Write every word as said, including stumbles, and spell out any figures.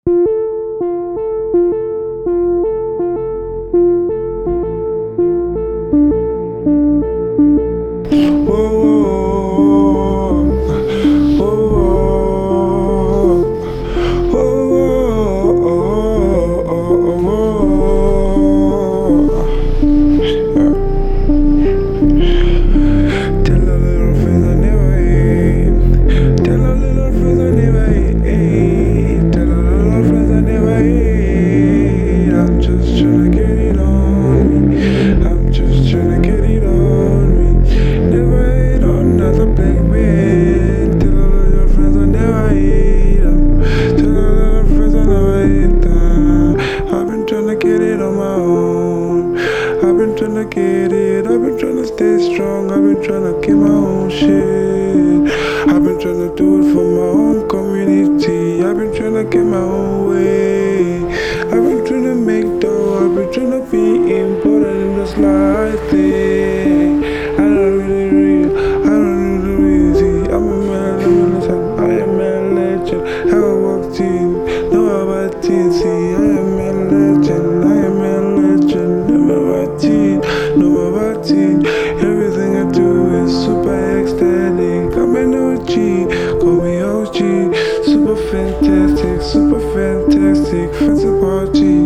Tryna get it, I've been tryna stay strong, I've been tryna keep my own shit. I've been tryna do it for my own community, I've been tryna get my own way. I've been tryna make dough, I've been tryna be important in this life thing. I don't really real, I don't really easy. I'm a man, I'm a legend, I am a legend. How I walked in, know about T C, I am a legend, I am a legend. Know about it. Everything I do is super ecstatic. I'm an O G, call me O G. Super fantastic, super fantastic. Fancy party.